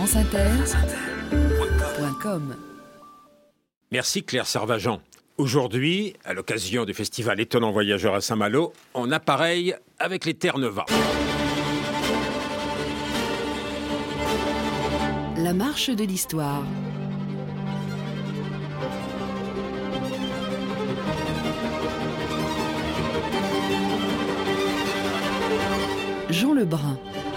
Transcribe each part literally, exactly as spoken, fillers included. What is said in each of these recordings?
France Inter point com. Merci Claire Servajan. Aujourd'hui, à l'occasion du festival Étonnant Voyageur à Saint-Malo, on appareille avec les Terre-Neuva. La marche de l'histoire. Jean Lebrun.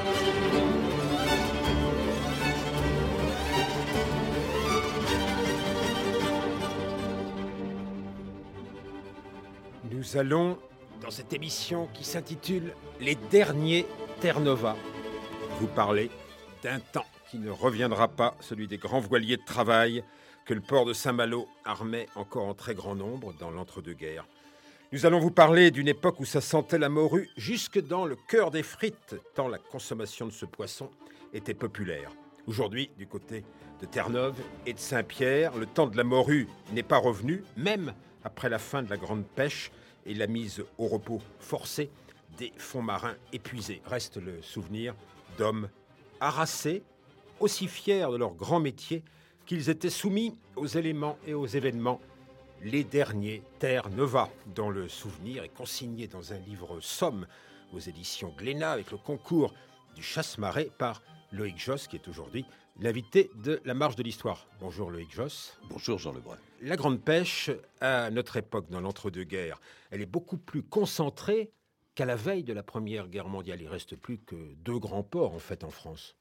Nous allons, dans cette émission qui s'intitule « Les derniers Terre-Neuva », vous parler d'un temps qui ne reviendra pas, celui des grands voiliers de travail que le port de Saint-Malo armait encore en très grand nombre dans l'entre-deux-guerres. Nous allons vous parler d'une époque où ça sentait la morue jusque dans le cœur des frites, tant la consommation de ce poisson était populaire. Aujourd'hui, du côté de Terre-Neuve et de Saint-Pierre, le temps de la morue n'est pas revenu, même après la fin de la grande pêche et la mise au repos forcé des fonds marins épuisés. Reste le souvenir d'hommes harassés, aussi fiers de leur grand métier qu'ils étaient soumis aux éléments et aux événements. Les derniers Terre-Neuva, dont le souvenir est consigné dans un livre somme aux éditions Glénat avec le concours du Chasse-Marée par Loïc Josse, qui est aujourd'hui l'invité de la Marche de l'Histoire. Bonjour Loïc Josse. Bonjour Jean Lebrun. La grande pêche, à notre époque, dans l'entre-deux-guerres, elle est beaucoup plus concentrée qu'à la veille de la Première Guerre mondiale. Il ne reste plus que deux grands ports, en fait, en France.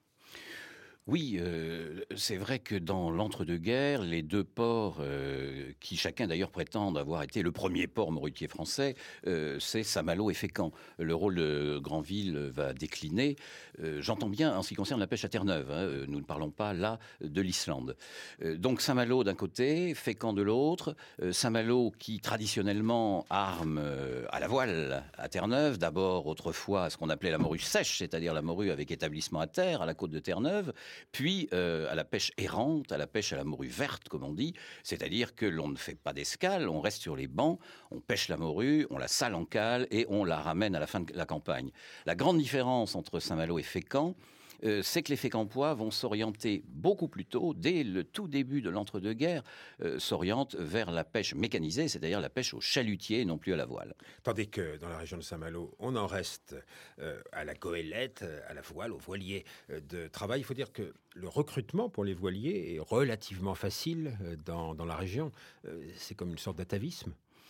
Oui, euh, c'est vrai que dans l'entre-deux-guerres, les deux ports, euh, qui chacun d'ailleurs prétendent avoir été le premier port morutier français, euh, c'est Saint-Malo et Fécamp. Le rôle de Granville va décliner. Euh, j'entends bien en ce qui concerne la pêche à Terre-Neuve. Hein, nous ne parlons pas là de l'Islande. Euh, donc Saint-Malo d'un côté, Fécamp de l'autre. Euh, Saint-Malo qui traditionnellement arme euh, à la voile à Terre-Neuve. D'abord autrefois ce qu'on appelait la morue sèche, c'est-à-dire la morue avec établissement à terre à la côte de Terre-Neuve. Puis euh, à la pêche errante, à la pêche à la morue verte, comme on dit, c'est-à-dire que l'on ne fait pas d'escale, on reste sur les bancs, on pêche la morue, on la sale en cale et on la ramène à la fin de la campagne. La grande différence entre Saint-Malo et Fécamp, Euh, c'est que les Fécampois vont s'orienter beaucoup plus tôt, dès le tout début de l'entre-deux-guerres, euh, s'orientent vers la pêche mécanisée, c'est-à-dire la pêche au chalutier et non plus à la voile. Tandis que dans la région de Saint-Malo, on en reste euh, à la goélette, à la voile, aux voiliers euh, de travail. Il faut dire que le recrutement pour les voiliers est relativement facile euh, dans, dans la région. Euh, c'est comme une sorte d'atavisme.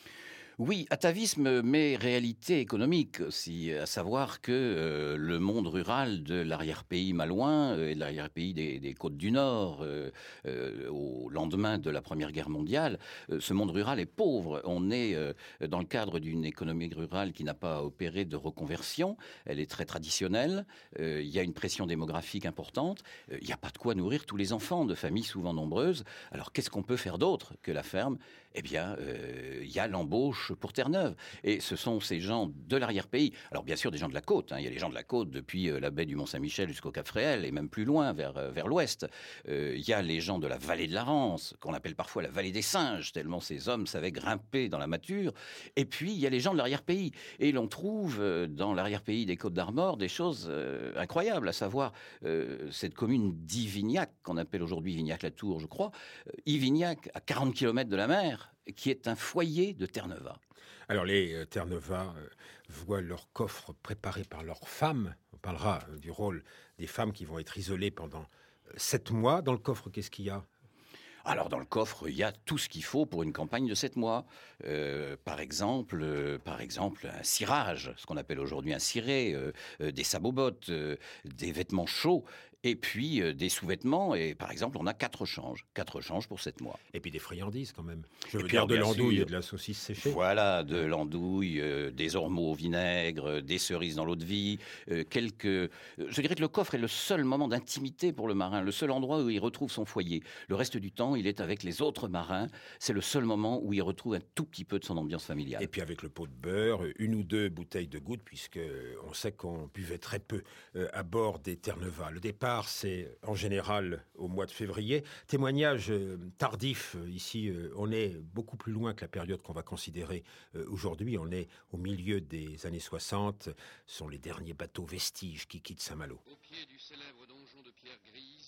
Oui, atavisme, mais réalité économique aussi, à savoir que euh, le monde rural de l'arrière-pays malouin euh, et de l'arrière-pays des, des côtes du Nord, euh, euh, au lendemain de la Première Guerre mondiale, euh, ce monde rural est pauvre. On est euh, dans le cadre d'une économie rurale qui n'a pas opéré de reconversion, elle est très traditionnelle, euh, il y a une pression démographique importante, euh, il n'y a pas de quoi nourrir tous les enfants de familles souvent nombreuses. Alors qu'est-ce qu'on peut faire d'autre que la ferme ? Eh bien, euh, il y a l'embauche pour Terre-Neuve. Et ce sont ces gens de l'arrière-pays. Alors bien sûr, des gens de la côte. Hein. Il y a les gens de la côte depuis euh, la baie du Mont-Saint-Michel jusqu'au Cap-Fréhel et même plus loin, vers, euh, vers l'ouest. Euh, il y a les gens de la vallée de la Rance, qu'on appelle parfois la vallée des singes, tellement ces hommes savaient grimper dans la mâture. Et puis, il y a les gens de l'arrière-pays. Et l'on trouve euh, dans l'arrière-pays des Côtes d'Armor des choses euh, incroyables, à savoir euh, cette commune d'Ivignac, qu'on appelle aujourd'hui Vignac-la-Tour, je crois. Euh, Ivignac, à quarante kilomètres de la mer, qui est un foyer de Terre-Neuva. Alors les euh, Terre-Neuva euh, voient leurs coffres préparés par leurs femmes. On parlera euh, du rôle des femmes qui vont être isolées pendant euh, sept mois. Dans le coffre, qu'est-ce qu'il y a ? Alors dans le coffre, il y a tout ce qu'il faut pour une campagne de sept mois. Euh, par exemple, euh, par exemple, un cirage, ce qu'on appelle aujourd'hui un ciré, euh, euh, des sabots-bottes, euh, des vêtements chauds. Et puis euh, des sous-vêtements, et par exemple, on a quatre changes. Quatre changes pour sept mois. Et puis des friandises quand même. Je Et veux puis, dire de bien l'andouille sûr, et de la saucisse séchée. Voilà, de l'andouille, euh, des ormeaux au vinaigre, euh, des cerises dans l'eau de vie, euh, quelques... euh, Je dirais que le coffre est le seul moment d'intimité pour le marin, le seul endroit où il retrouve son foyer. Le reste du temps, il est avec les autres marins. C'est le seul moment où il retrouve un tout petit peu de son ambiance familiale. Et puis avec le pot de beurre, une ou deux bouteilles de gouttes, puisque on sait qu'on buvait très peu euh, à bord des Terre-Neuva. Le départ, c'est en général au mois de février. Témoignage euh, tardif, euh, ici, euh, on est beaucoup plus loin que la période qu'on va considérer euh, aujourd'hui. On est au milieu des années soixante. Ce sont les derniers bateaux vestiges qui quittent Saint-Malo. Au pied du célèbre donjon de pierre grise,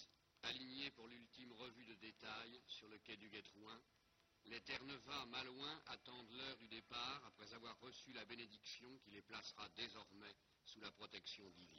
alignés pour l'ultime revue de détail sur le quai du Guêtre-Ouin, les Terre-Neuvas malouins attendent l'heure du départ après avoir reçu la bénédiction qui les placera désormais sous la protection divine.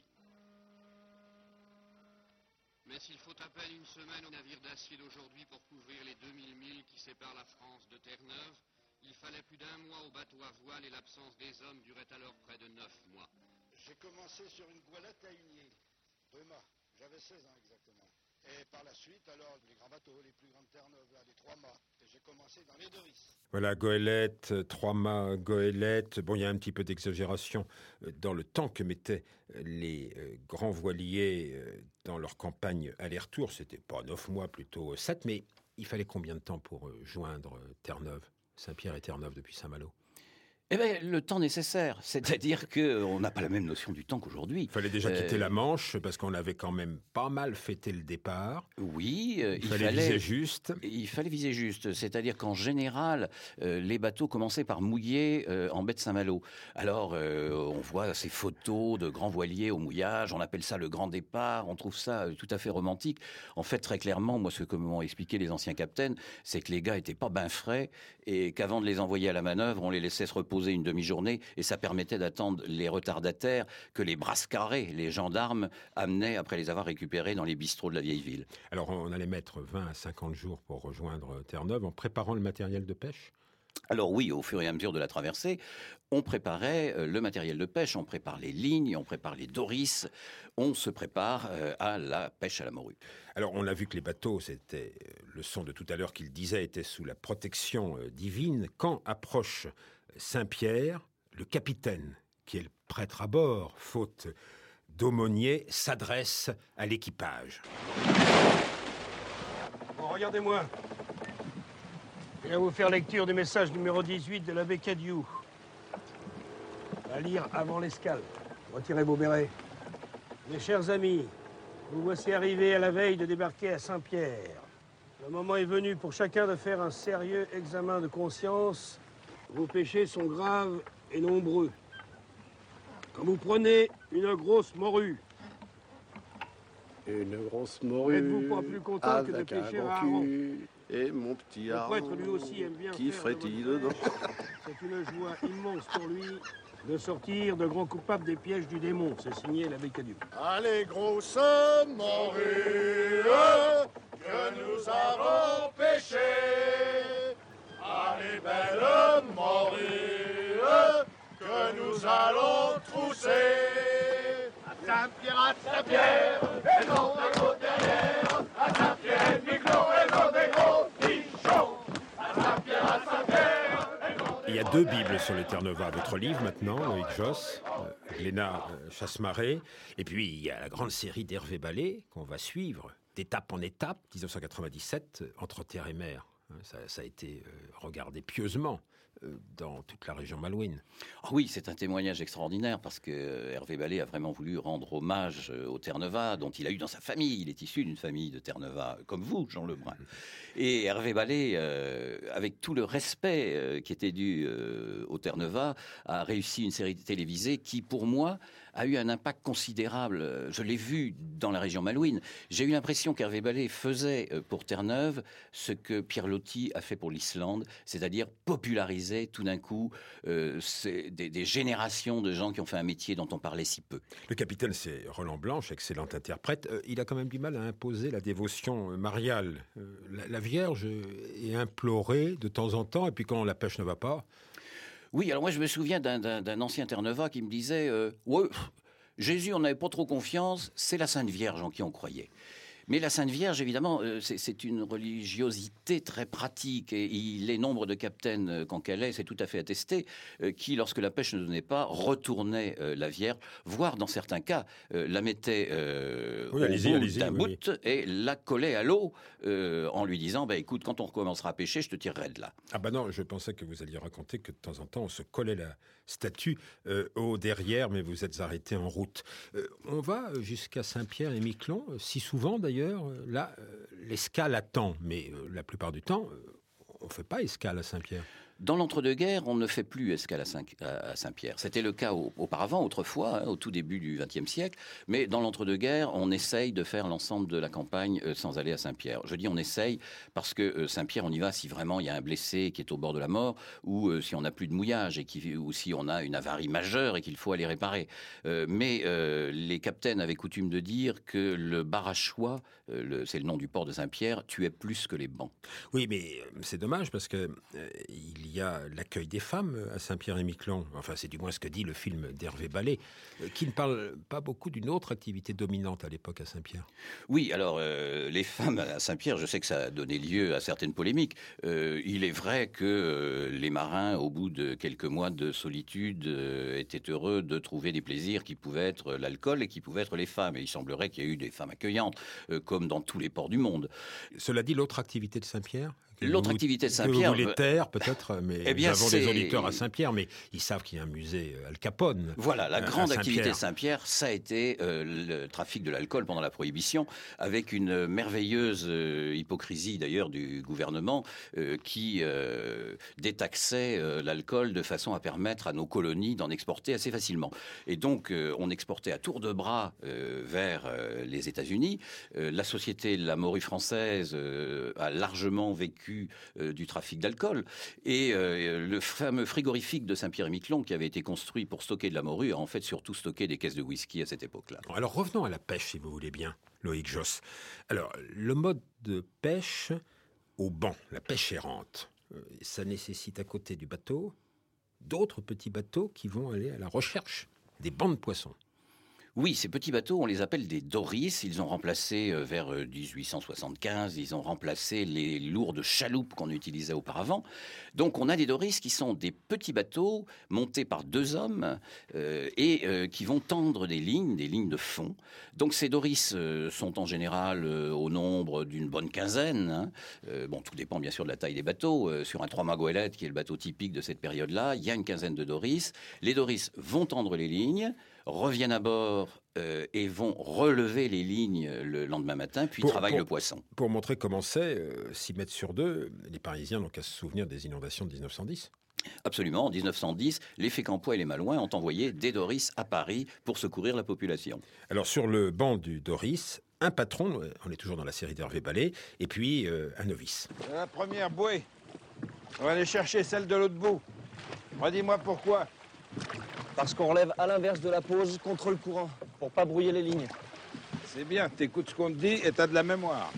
Mais s'il faut à peine une semaine au navire d'acier d'aujourd'hui pour couvrir les deux mille milles qui séparent la France de Terre-Neuve, il fallait plus d'un mois au bateau à voile et l'absence des hommes durait alors près de neuf mois. J'ai commencé sur une goélette à hunier, deux mâts, j'avais seize ans exactement. Et par la suite, alors, les grands bateaux, les plus grandes Terre-Neuve, là, les trois mâts. Et j'ai commencé dans les Doris. Voilà, goélette, trois mâts, goélette. Bon, il y a un petit peu d'exagération dans le temps que mettaient les euh, grands voiliers euh, dans leur campagne aller-retour. C'était pas neuf mois, plutôt sept, mais il fallait combien de temps pour euh, joindre euh, Terre-Neuve, Saint-Pierre et Terre-Neuve depuis Saint-Malo? Eh bien, le temps nécessaire. C'est-à-dire qu'on n'a pas la même notion du temps qu'aujourd'hui. Il fallait déjà quitter euh... la Manche, parce qu'on avait quand même pas mal fêté le départ. Oui. Euh, il, il fallait, fallait viser juste. Il fallait viser juste. C'est-à-dire qu'en général, euh, les bateaux commençaient par mouiller euh, en baie de Saint-Malo. Alors, euh, on voit ces photos de grands voiliers au mouillage. On appelle ça le grand départ. On trouve ça euh, tout à fait romantique. En fait, très clairement, moi, ce que m'ont expliqué les anciens capitaines, c'est que les gars étaient pas bien frais et qu'avant de les envoyer à la manœuvre, on les laissait se reposer une demi-journée et ça permettait d'attendre les retardataires que les brasses carrés, les gendarmes, amenaient après les avoir récupérés dans les bistrots de la vieille ville. Alors on allait mettre vingt à cinquante jours pour rejoindre Terre-Neuve en préparant le matériel de pêche? Alors oui, au fur et à mesure de la traversée, on préparait le matériel de pêche, on prépare les lignes, on prépare les doris, on se prépare à la pêche à la morue. Alors on a vu que les bateaux, c'était le son de tout à l'heure qu'il disait, étaient sous la protection divine. Quand approche Saint-Pierre, le capitaine, qui est le prêtre à bord, faute d'aumônier, s'adresse à l'équipage. Bon, regardez-moi. Je vais vous faire lecture du message numéro dix-huit de l'abbé Cadieux. À lire avant l'escale. Retirez vos bérets. Mes chers amis, vous voici arrivés à la veille de débarquer à Saint-Pierre. Le moment est venu pour chacun de faire un sérieux examen de conscience. Vos péchés sont graves et nombreux. Quand vous prenez une grosse morue, une grosse morue, n'êtes-vous pas plus content que de pêcher à hareng? Et mon petit hareng le prêtre lui aussi aime bien qui frétille dedans. C'est une joie immense pour lui de sortir de grands coupables des pièges du démon. C'est signé l'abbé Cadieux. Allez, grosse morue, que nous avons pêché. Allez, belle morue, que nous allons trousser. À Saint-Pierre, à Saint-Pierre, et non des gros derrière. À Saint-Pierre, Miglon, et non des gros pichons. À Saint-Pierre, à Saint-Pierre, et non des... Il y a deux Bibles sur les Terre-Neuvas. Votre livre maintenant, Loïc Josse, euh, Glénat euh, Chasse-Marée. Et puis il y a la grande série d'Hervé Ballet qu'on va suivre d'étape en étape, dix-neuf cent quatre-vingt-dix-sept, entre terre et mer. Ça, ça a été euh, regardé pieusement euh, dans toute la région malouine. Oh oui, c'est un témoignage extraordinaire parce que euh, Hervé Ballet a vraiment voulu rendre hommage euh, aux Terre-Neuvas dont il a eu dans sa famille. Il est issu d'une famille de Terre-Neuvas, comme vous, Jean Lebrun. Et Hervé Ballet, euh, avec tout le respect euh, qui était dû euh, aux Terre-Neuvas, a réussi une série télévisée qui, pour moi, a eu un impact considérable. Je l'ai vu dans la région malouine. J'ai eu l'impression qu'Hervé Ballet faisait pour Terre-Neuve ce que Pierre Loti a fait pour l'Islande, c'est-à-dire populariser tout d'un coup euh, des, des générations de gens qui ont fait un métier dont on parlait si peu. Le capitaine, c'est Roland Blanche, excellent interprète. Euh, il a quand même du mal à imposer la dévotion mariale. Euh, la, la Vierge est implorée de temps en temps, et puis quand la pêche ne va pas... Oui, alors moi je me souviens d'un, d'un, d'un ancien Terre-Neuvas qui me disait euh, « Ouais, Jésus, on n'avait pas trop confiance, c'est la Sainte Vierge en qui on croyait ». Mais la Sainte Vierge, évidemment, c'est, c'est une religiosité très pratique. Et il est nombre de capitaines, quand qu'elle est, c'est tout à fait attesté, qui, lorsque la pêche ne donnait pas, retournaient la Vierge, voire, dans certains cas, la mettaient euh, oui, au allez-y, bout allez-y, d'un oui, bout et la collait à l'eau euh, en lui disant bah, « Écoute, quand on recommencera à pêcher, je te tirerai de là. » Ah bah non, je pensais que vous alliez raconter que de temps en temps, on se collait la statue euh, au derrière, mais vous êtes arrêté en route. Euh, on va jusqu'à Saint-Pierre et Miquelon, si souvent d'ailleurs. Là, euh, l'escale attend, mais euh, la plupart du temps, euh, on ne fait pas escale à Saint-Pierre. Dans l'entre-deux-guerres, on ne fait plus escale à Saint-Pierre. C'était le cas au, auparavant, autrefois, hein, au tout début du vingtième siècle. Mais dans l'entre-deux-guerres, on essaye de faire l'ensemble de la campagne euh, sans aller à Saint-Pierre. Je dis on essaye parce que euh, Saint-Pierre, on y va si vraiment il y a un blessé qui est au bord de la mort ou euh, si on n'a plus de mouillage et qui, ou si on a une avarie majeure et qu'il faut aller réparer. Euh, mais euh, les capitaines avaient coutume de dire que le Barachois, euh, le, c'est le nom du port de Saint-Pierre, tuait plus que les bancs. Oui, mais c'est dommage parce que euh, il y a l'accueil des femmes à Saint-Pierre-et-Miquelon. Enfin, c'est du moins ce que dit le film d'Hervé Ballet, euh, qui ne parle pas beaucoup d'une autre activité dominante à l'époque à Saint-Pierre. Oui, alors euh, les femmes à Saint-Pierre, je sais que ça a donné lieu à certaines polémiques. Euh, il est vrai que euh, les marins, au bout de quelques mois de solitude, euh, étaient heureux de trouver des plaisirs qui pouvaient être l'alcool et qui pouvaient être les femmes. Et il semblerait qu'il y ait eu des femmes accueillantes, euh, comme dans tous les ports du monde. Cela dit, l'autre activité de Saint-Pierre ? L'autre vous, activité de Saint-Pierre... Vous voulez taire, peut-être, mais eh bien, nous avons c'est... des auditeurs à Saint-Pierre, mais ils savent qu'il y a un musée Al Capone. Voilà, la grande Saint-Pierre. activité de Saint-Pierre, ça a été euh, le trafic de l'alcool pendant la Prohibition, avec une merveilleuse euh, hypocrisie d'ailleurs du gouvernement euh, qui euh, détaxait euh, l'alcool de façon à permettre à nos colonies d'en exporter assez facilement. Et donc, euh, on exportait à tour de bras euh, vers euh, les États-Unis. Euh, la société La Morue française euh, a largement vécu Euh, du trafic d'alcool. Et euh, le fameux frigorifique de Saint-Pierre-et-Miquelon, qui avait été construit pour stocker de la morue, a en fait surtout stocké des caisses de whisky à cette époque-là. Bon, alors revenons à la pêche, si vous voulez bien, Loïc Josse. Alors, le mode de pêche au banc, la pêche errante, euh, ça nécessite à côté du bateau d'autres petits bateaux qui vont aller à la recherche des bancs de poissons. Oui, ces petits bateaux, on les appelle des doris. Ils ont remplacé, euh, vers euh, dix-huit cent soixante-quinze, ils ont remplacé les lourdes chaloupes qu'on utilisait auparavant. Donc on a des doris qui sont des petits bateaux montés par deux hommes euh, et euh, qui vont tendre des lignes, des lignes de fond. Donc ces doris euh, sont en général euh, au nombre d'une bonne quinzaine. Hein. Euh, bon, tout dépend bien sûr de la taille des bateaux. Euh, sur un trois-mâts goélette, qui est le bateau typique de cette période-là, il y a une quinzaine de doris. Les doris vont tendre les lignes, reviennent à bord euh, et vont relever les lignes le lendemain matin, puis pour, travaillent pour, le poisson. Pour montrer comment c'est, euh, six mètres sur deux, les Parisiens n'ont qu'à se souvenir des inondations de dix-neuf cent dix. Absolument, en dix-neuf cent dix, les Fécampois et les Malouins ont envoyé des doris à Paris pour secourir la population. Alors sur le banc du doris, un patron, on est toujours dans la série d'Hervé Ballet, et puis euh, un novice. La première bouée, on va aller chercher celle de l'autre bout. Redis-moi pourquoi. Parce qu'on relève à l'inverse de la pose, contre le courant, pour pas brouiller les lignes. C'est bien, t'écoutes ce qu'on te dit et t'as de la mémoire.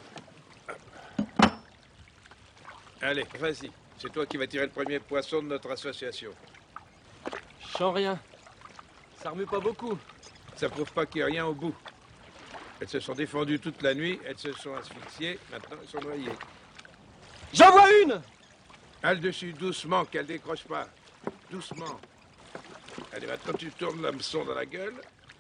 Allez, vas-y. C'est toi qui vas tirer le premier poisson de notre association. Je sens rien. Ça remue pas beaucoup. Ça prouve pas qu'il n'y a rien au bout. Elles se sont défendues toute la nuit, elles se sont asphyxiées, maintenant elles sont noyées. J'en vois une! Halle dessus, doucement, qu'elle décroche pas. Doucement. Allez, maintenant tu tournes l'hameçon dans la gueule.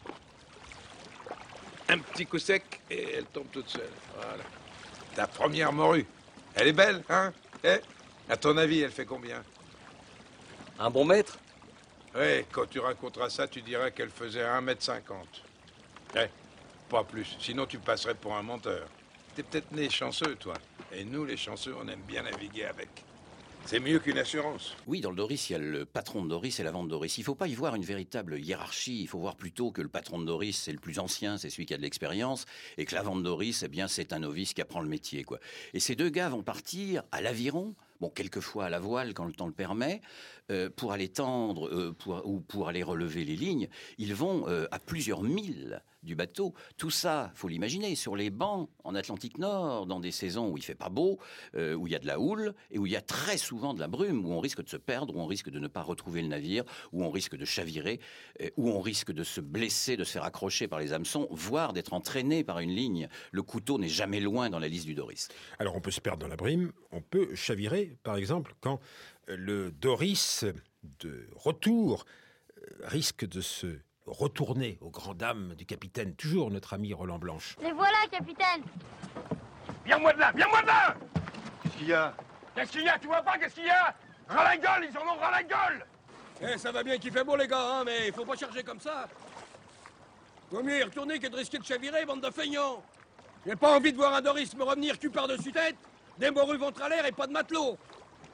Un petit coup sec et elle tombe toute seule. Voilà. Ta première morue. Elle est belle, hein? Eh? À ton avis, elle fait combien? Un bon mètre? Oui, quand tu raconteras ça, tu diras qu'elle faisait un mètre cinquante. Eh, pas plus. Sinon, tu passerais pour un menteur. T'es peut-être né chanceux, toi. Et nous, les chanceux, on aime bien naviguer avec. C'est mieux qu'une assurance. Oui, dans le Doris, il y a le patron de Doris et la vente Doris. Il ne faut pas y voir une véritable hiérarchie. Il faut voir plutôt que le patron de Doris, c'est le plus ancien, c'est celui qui a de l'expérience, et que la vente Doris, eh bien, c'est un novice qui apprend le métier, quoi. Et ces deux gars vont partir à l'aviron, bon, quelquefois à la voile quand le temps le permet, euh, pour aller tendre euh, pour, ou pour aller relever les lignes. Ils vont euh, à plusieurs milles du bateau. Tout ça, faut l'imaginer, sur les bancs en Atlantique Nord, dans des saisons où il fait pas beau, euh, où il y a de la houle et où il y a très souvent de la brume, où on risque de se perdre, où on risque de ne pas retrouver le navire, où on risque de chavirer, euh, où on risque de se blesser, de se faire accrocher par les hameçons, voire d'être entraîné par une ligne. Le couteau n'est jamais loin dans la liste du Doris. Alors on peut se perdre dans la brume, on peut chavirer, par exemple, quand le Doris de retour risque de se retourner aux grandes dames du capitaine, toujours notre ami Roland Blanche. Les voilà, capitaine! Viens-moi de là, viens-moi de là! Qu'est-ce qu'il y a? Qu'est-ce qu'il y a? Tu vois pas qu'est-ce qu'il y a? Ras la gueule, ils en ont ras la gueule! Eh, ça va bien qu'il fait beau, les gars, hein, mais il faut pas charger comme ça. Vaut mieux y retourner que de risquer de chavirer, bande de feignants. J'ai pas envie de voir un Doris me revenir cul par-dessus tête, des morues ventre à l'air et pas de matelot.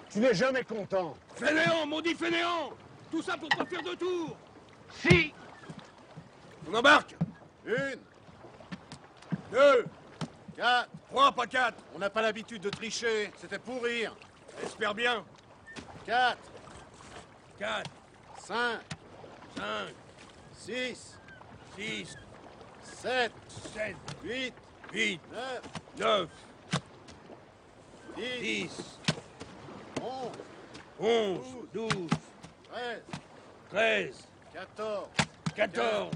Tu n'es jamais content. Fainéant, maudit fainéant! Tout ça pour pas faire de tour! Si. On embarque! Une, Deux! quatre. Trois, pas quatre! On n'a pas l'habitude de tricher. C'était pour rire. Espère bien! Quatre, Quatre, cinq, cinq, six, six, sept, sept, huit, huit, neuf, neuf, dix, dix, onze, onze, douze, treize, treize, quatorze, quatorze.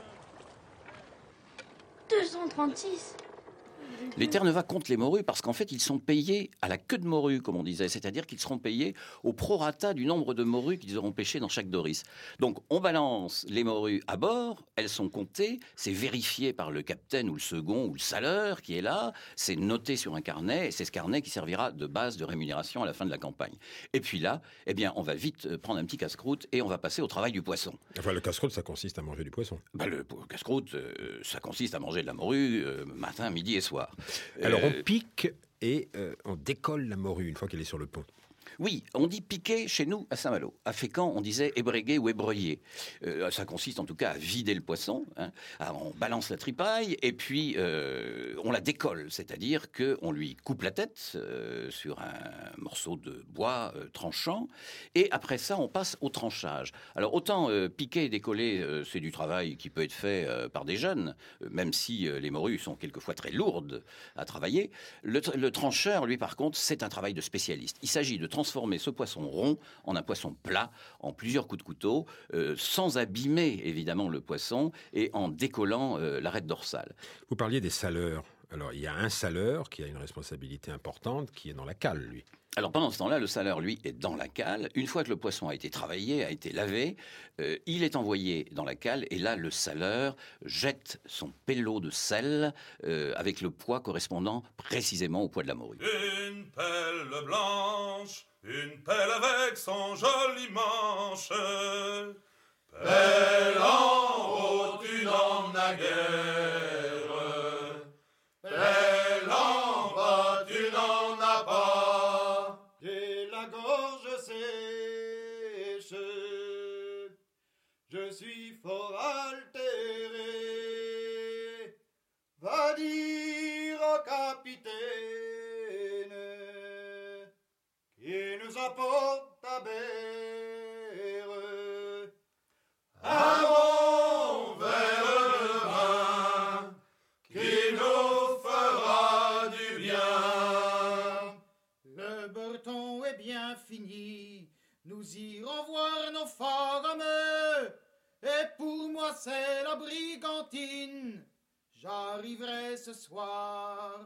deux cent trente-six. Les Terre-Neuva comptent les morues parce qu'en fait, ils sont payés à la queue de morue, comme on disait. C'est-à-dire qu'ils seront payés au prorata du nombre de morues qu'ils auront pêchées dans chaque doris. Donc, on balance les morues à bord, elles sont comptées, c'est vérifié par le capitaine ou le second ou le saleur qui est là, c'est noté sur un carnet, et c'est ce carnet qui servira de base de rémunération à la fin de la campagne. Et puis là, eh bien, on va vite prendre un petit casse-croûte et on va passer au travail du poisson. Enfin, le casse-croûte, ça consiste à manger du poisson. Bah, le casse-croûte, euh, ça consiste à manger de la morue euh, matin, midi et soir. Alors, Euh, on pique et euh, on décolle la morue une fois qu'elle est sur le pont. Oui, on dit piquer chez nous à Saint-Malo. À Fécamp, on disait ébréguer ou ébreuiller. Euh, ça consiste en tout cas à vider le poisson. Hein. Alors, on balance la tripaille et puis euh, on la décolle, c'est-à-dire qu'on lui coupe la tête euh, sur un morceau de bois euh, tranchant. Et après ça, on passe au tranchage. Alors autant euh, piquer et décoller, euh, c'est du travail qui peut être fait euh, par des jeunes, euh, même si euh, les morues sont quelquefois très lourdes à travailler. Le, le trancheur, lui, par contre, c'est un travail de spécialiste. Il s'agit de transformer ce poisson rond en un poisson plat, en plusieurs coups de couteau, euh, sans abîmer évidemment le poisson et en décollant euh, l'arête dorsale. Vous parliez des saleurs. Alors, il y a un saleur qui a une responsabilité importante, qui est dans la cale, lui. Alors pendant ce temps-là, le saleur, lui, est dans la cale. Une fois que le poisson a été travaillé, a été lavé, euh, il est envoyé dans la cale. Et là, le saleur jette son pélo de sel euh, avec le poids correspondant précisément au poids de la morue. Une pelle blanche, une pelle avec son joli manche. Pelle en haut, tu n'en as guère. Pelle en bas, tu n'en as pas. J'ai la gorge sèche, je suis fort altéré. Va dire au capitaine qui nous apporte à berre un bon verre de vin qui nous fera du bien. Le beurton est bien fini, nous irons voir nos femmes, et pour moi c'est la brigantine, j'arriverai ce soir.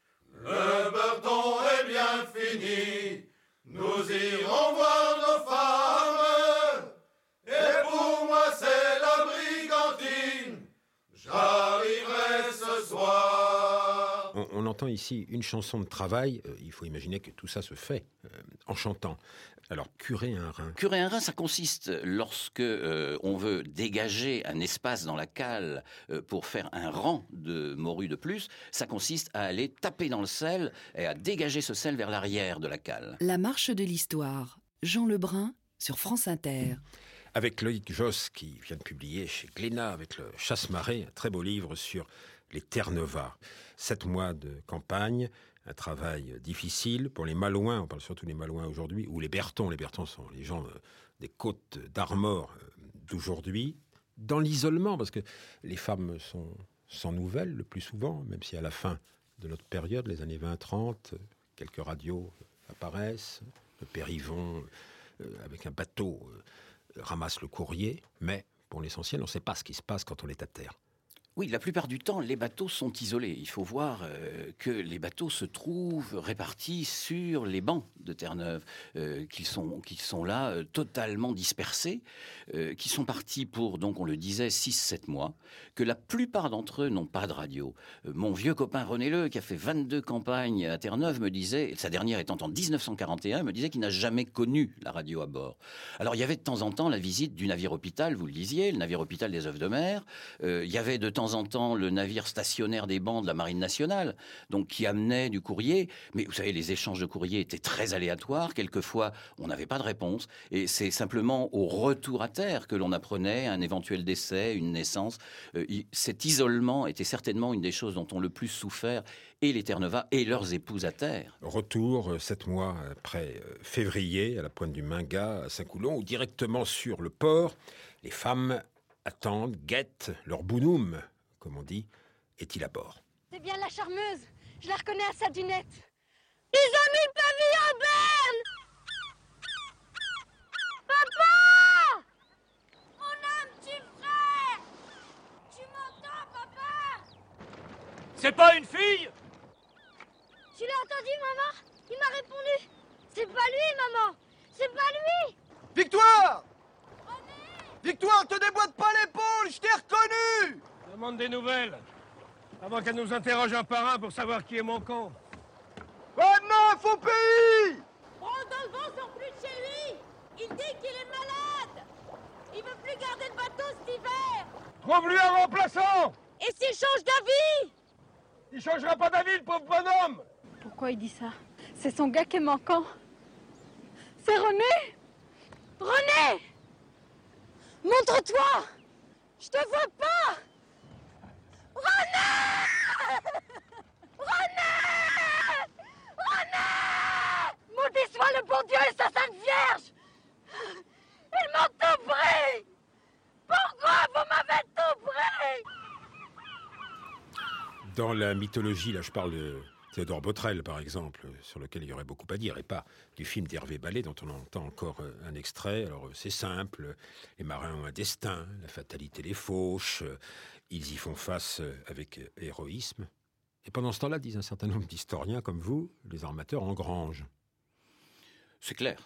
Le beurton est bien fini, nous irons voir nos femmes, et pour moi c'est la brigantine, j'arriverai ce soir. On, on entend ici une chanson de travail. Euh, il faut imaginer que tout ça se fait euh, en chantant. Alors, curer un rein. Curer un rein, ça consiste, lorsque euh, on veut dégager un espace dans la cale euh, pour faire un rang de morue de plus, ça consiste à aller taper dans le sel et à dégager ce sel vers l'arrière de la cale. La marche de l'histoire. Jean Lebrun sur France Inter. Avec Loïc Josse, qui vient de publier chez Glénat, avec le Chasse-Marée, un très beau livre sur les Terre-Neuva. Sept mois de campagne, un travail difficile pour les Malouins, on parle surtout des Malouins aujourd'hui, ou les Bertons. Les Bertons sont les gens euh, des côtes d'Armor euh, d'aujourd'hui, dans l'isolement, parce que les femmes sont sans nouvelles le plus souvent, même si à la fin de notre période, les années vingt trente, quelques radios apparaissent, le père Yvon, euh, avec un bateau, euh, ramasse le courrier, mais pour l'essentiel, on ne sait pas ce qui se passe quand on est à terre. Oui, la plupart du temps, les bateaux sont isolés. Il faut voir euh, que les bateaux se trouvent répartis sur les bancs de Terre-Neuve, euh, qui sont, qui sont là euh, totalement dispersés, euh, qui sont partis pour, donc on le disait, six sept mois, que la plupart d'entre eux n'ont pas de radio. Euh, mon vieux copain René Leu, qui a fait vingt-deux campagnes à Terre-Neuve, me disait, sa dernière étant en dix-neuf cent quarante et un, me disait qu'il n'a jamais connu la radio à bord. Alors il y avait de temps en temps la visite du navire-hôpital, vous le disiez, le navire-hôpital des œufs de mer, euh, il y avait de temps temps en temps le navire stationnaire des bancs de la Marine nationale, donc qui amenait du courrier. Mais vous savez, les échanges de courrier étaient très aléatoires. Quelquefois, on n'avait pas de réponse. Et c'est simplement au retour à terre que l'on apprenait un éventuel décès, une naissance. Euh, cet isolement était certainement une des choses dont ont le plus souffert et les Terre-Neuve et leurs épouses à terre. Retour, sept mois après euh, février, à la pointe du Minga, à Saint-Coulon, ou directement sur le port, les femmes attendent, guettent, leur bonhomme, comme on dit, est-il à bord. C'est bien la charmeuse. Je la reconnais à sa dunette. Ils ont mis le pavillon en berne. Papa! On a un petit frère. Tu m'entends, papa? C'est pas une fille? Tu l'as entendu, maman? Il m'a répondu. C'est pas lui, maman. C'est pas lui. Victoire! Victoire, te déboîte pas l'épaule, je t'ai reconnu! Demande des nouvelles. Avant qu'elle nous interroge un par un pour savoir qui est mon con. Pas de neuf au pays! Rodolphe sort plus de chez lui. Il dit qu'il est malade. Il veut plus garder le bateau cet hiver. Trouve-lui un remplaçant! Et s'il change d'avis? Il changera pas d'avis, le pauvre bonhomme! Pourquoi il dit ça? C'est son gars qui est manquant. C'est René! René! Montre-toi! Je te vois pas! René! René! René! Maudit soit le bon Dieu et sa Sainte Vierge! Ils m'ont tout pris! Pourquoi vous m'avez tout pris? Dans la mythologie, là je parle de Théodore Botrel, par exemple, sur lequel il y aurait beaucoup à dire, et pas du film d'Hervé Ballet, dont on entend encore un extrait. Alors, c'est simple, les marins ont un destin, la fatalité les fauche, ils y font face avec héroïsme. Et pendant ce temps-là, disent un certain nombre d'historiens comme vous, les armateurs engrangent. C'est clair.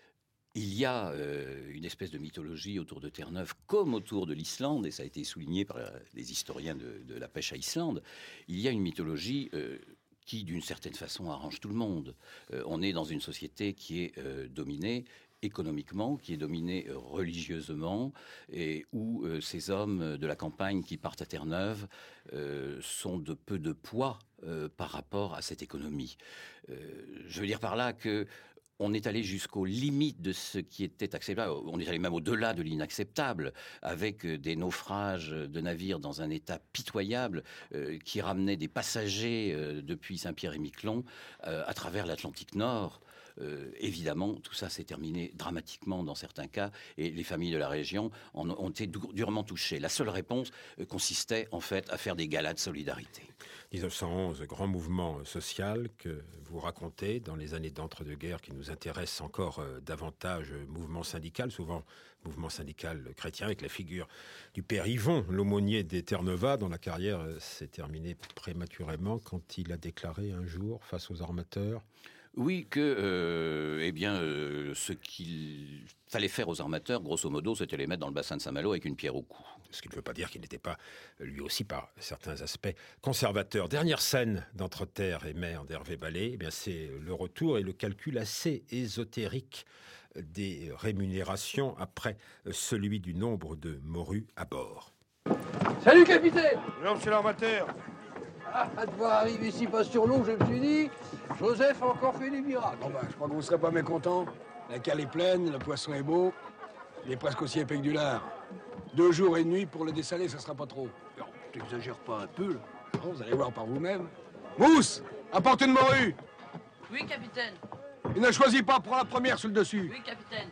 Il y a euh, une espèce de mythologie autour de Terre-Neuve, comme autour de l'Islande, et ça a été souligné par les historiens de, de la pêche à Islande. Il y a une mythologie... Euh, qui, d'une certaine façon, arrange tout le monde. Euh, on est dans une société qui est euh, dominée économiquement, qui est dominée euh, religieusement, et où euh, ces hommes de la campagne qui partent à Terre-Neuve euh, sont de peu de poids euh, par rapport à cette économie. Euh, je veux dire par là que on est allé jusqu'aux limites de ce qui était acceptable. On est allé même au-delà de l'inacceptable, avec des naufrages de navires dans un état pitoyable euh, qui ramenaient des passagers euh, depuis Saint-Pierre-et-Miquelon euh, à travers l'Atlantique Nord. Euh, évidemment, tout ça s'est terminé dramatiquement dans certains cas, et les familles de la région en ont été durement touchées. La seule réponse euh, consistait en fait à faire des galas de solidarité. dix-neuf cent onze, grand mouvement social que vous racontez dans les années d'entre-deux-guerres qui nous intéressent encore euh, davantage, euh, mouvement syndical, souvent mouvement syndical chrétien, avec la figure du père Yvon, l'aumônier des Terre-Neuve, dont la carrière euh, s'est terminée prématurément quand il a déclaré un jour face aux armateurs. Oui, que euh, eh bien, euh, ce qu'il fallait faire aux armateurs, grosso modo, c'était les mettre dans le bassin de Saint-Malo avec une pierre au cou. Ce qui ne veut pas dire qu'il n'était pas, lui aussi, par certains aspects, conservateur. Dernière scène d'Entre Terre et Mer d'Hervé Ballet, eh bien, c'est le retour et le calcul assez ésotérique des rémunérations après celui du nombre de morues à bord. Salut, capitaine! Non, monsieur l'armateur. Ah, à devoir arriver ici pas sur l'eau, je me suis dit, Joseph a encore fait des miracles. Bon bah, je crois que vous ne serez pas mécontent. La cale est pleine, le poisson est beau, il est presque aussi épais que du lard. Deux jours et une nuit pour le dessaler, ça sera pas trop. Non, t'exagères pas un peu, là. Non, vous allez voir par vous-même. Mousse, apporte une morue. Oui, capitaine. Il ne choisit pas, prends la première sur le dessus. Oui, capitaine.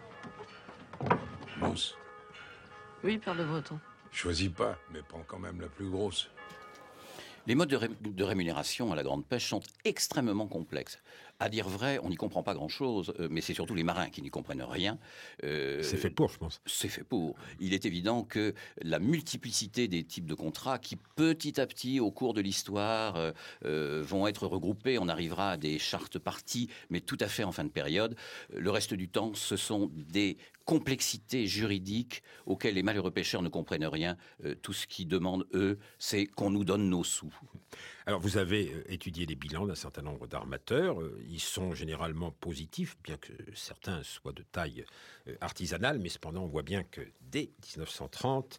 Mousse, Oui, Père de Breton. choisis pas, mais prends quand même la plus grosse. Les modes de, ré- de rémunération à la grande pêche sont extrêmement complexes. À dire vrai, on n'y comprend pas grand-chose, euh, mais c'est surtout les marins qui n'y comprennent rien. Euh, c'est fait pour, je pense. C'est fait pour. Il est évident que la multiplicité des types de contrats qui, petit à petit, au cours de l'histoire, euh, euh, vont être regroupés, on arrivera à des chartes parties, mais tout à fait en fin de période. Le reste du temps, ce sont des complexités juridiques auxquelles les malheureux pêcheurs ne comprennent rien. Euh, tout ce qu'ils demandent, eux, c'est qu'on nous donne nos sous. Alors, vous avez étudié les bilans d'un certain nombre d'armateurs. Ils sont généralement positifs, bien que certains soient de taille artisanale, mais cependant, on voit bien que dès dix-neuf cent trente,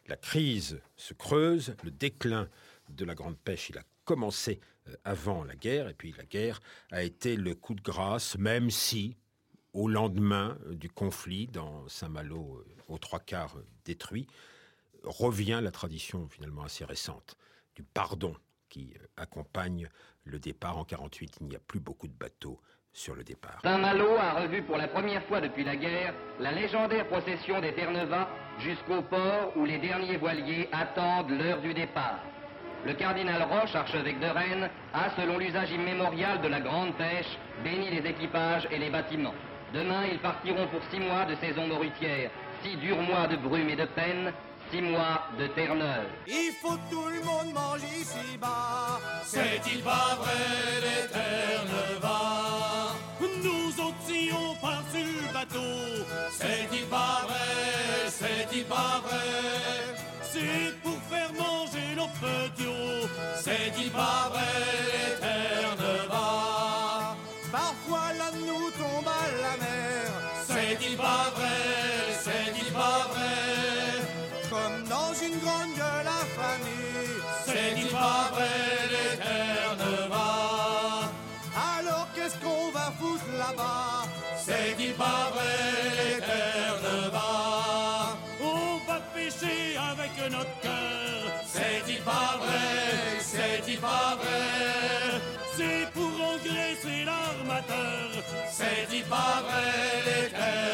La crise se creuse, le déclin de la grande pêche, il a commencé avant la guerre, et puis la guerre a été le coup de grâce, même si, au lendemain du conflit, dans Saint-Malo, aux trois quarts détruit, revient la tradition finalement assez récente du pardon qui accompagne le départ. En quarante-huit, il n'y a plus beaucoup de bateaux sur le départ. Saint-Malo a revu pour la première fois depuis la guerre la légendaire procession des Terre-Neuva jusqu'au port où les derniers voiliers attendent l'heure du départ. Le cardinal Roche, archevêque de Rennes, a, selon l'usage immémorial de la grande pêche, béni les équipages et les bâtiments. Demain, ils partiront pour six mois de saison morutière, six durs mois de brume et de peine, six mois de terre neuve. Il faut que tout le monde mange ici-bas. C'est-il pas vrai, les Terre-Neuva? Nous oscillons par-dessus le bateau. C'est-il pas vrai, c'est-il pas vrai? C'est pour faire manger nos petits hauts. C'est-il pas vrai, les Terre-Neuva? Parfois là nous tombe à la mer. C'est-il pas vrai, c'est-il pas vrai? Comme dans une grande gueule à famille. C'est-il pas vrai, les Terre-Neuva? Alors qu'est-ce qu'on va foutre là-bas? C'est-il pas vrai, les Terre-Neuva? On va pêcher avec notre cœur. C'est-il pas vrai, c'est-il pas vrai? C'est pour engraisser l'armateur. C'est-il pas vrai, les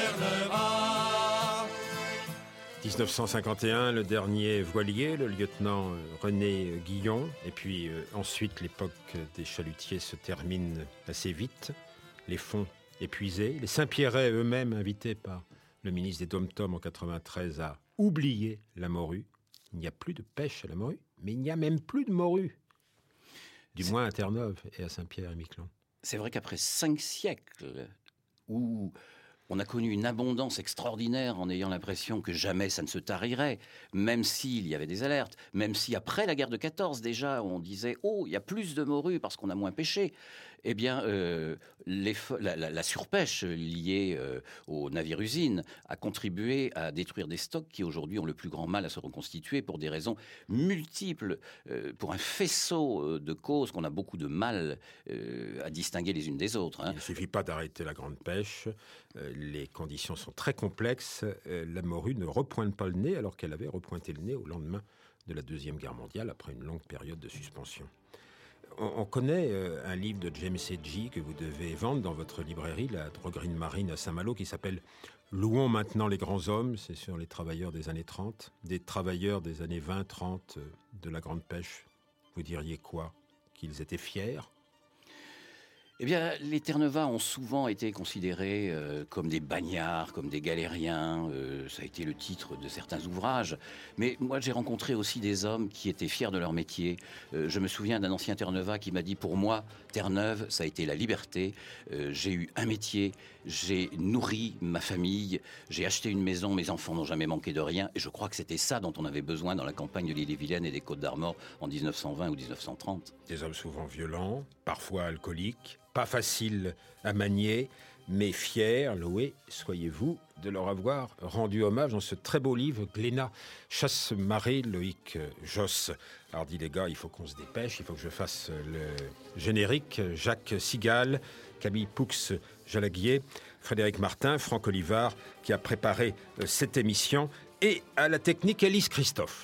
Terre-Neuva? dix-neuf cent cinquante et un, le dernier voilier, le lieutenant René Guillon. Et puis euh, ensuite, l'époque des chalutiers se termine assez vite. Les fonds épuisés. Les Saint-Pierrais eux-mêmes, invités par le ministre des Dom-Tom en quatre-vingt-treize, à oublier la morue. Il n'y a plus de pêche à la morue, mais il n'y a même plus de morue. Du C'est... moins à Terre-Neuve et à Saint-Pierre-et-Miquelon. C'est vrai qu'après cinq siècles où on a connu une abondance extraordinaire en ayant l'impression que jamais ça ne se tarirait, même s'il y avait des alertes, même si après la guerre de quatorze déjà on disait « Oh, il y a plus de morues parce qu'on a moins pêché », eh bien euh, les, la, la, la surpêche liée euh, aux navires-usines a contribué à détruire des stocks qui aujourd'hui ont le plus grand mal à se reconstituer pour des raisons multiples, euh, pour un faisceau de causes qu'on a beaucoup de mal euh, à distinguer les unes des autres. Hein. Il ne suffit pas d'arrêter la grande pêche. Euh, les conditions sont très complexes. Euh, la morue ne repointe pas le nez alors qu'elle avait repointé le nez au lendemain de la Deuxième Guerre mondiale, après une longue période de suspension. On, on connaît euh, un livre de James Hedgie que vous devez vendre dans votre librairie, la droguerie marine à Saint-Malo, qui s'appelle « Louons maintenant les grands hommes ». C'est sur les travailleurs des années trente, des travailleurs des années vingt trente euh, de la grande pêche. Vous diriez quoi? Qu'ils étaient fiers? Eh bien, les Terre-Neuva ont souvent été considérés euh, comme des bagnards, comme des galériens. Euh, ça a été le titre de certains ouvrages. Mais moi, j'ai rencontré aussi des hommes qui étaient fiers de leur métier. Euh, je me souviens d'un ancien Terre-Neuva qui m'a dit « Pour moi, Terre-Neuve, ça a été la liberté. Euh, j'ai eu un métier, j'ai nourri ma famille, j'ai acheté une maison, mes enfants n'ont jamais manqué de rien. » Et je crois que c'était ça dont on avait besoin dans la campagne de l'Ille-et-Vilaine et des Côtes-d'Armor en dix-neuf cent vingt ou dix-neuf cent trente. Des hommes souvent violents, parfois alcooliques, pas facile à manier, mais fiers, loués, soyez-vous, de leur avoir rendu hommage dans ce très beau livre, Glénat, Chasse-Marée, Loïc Josse. Alors dit les gars, il faut qu'on se dépêche, il faut que je fasse le générique. Jacques Sigal, Camille Poux-Jalaguier, Frédéric Martin, Franck Olivard, qui a préparé cette émission, et à la technique, Élise Christophe.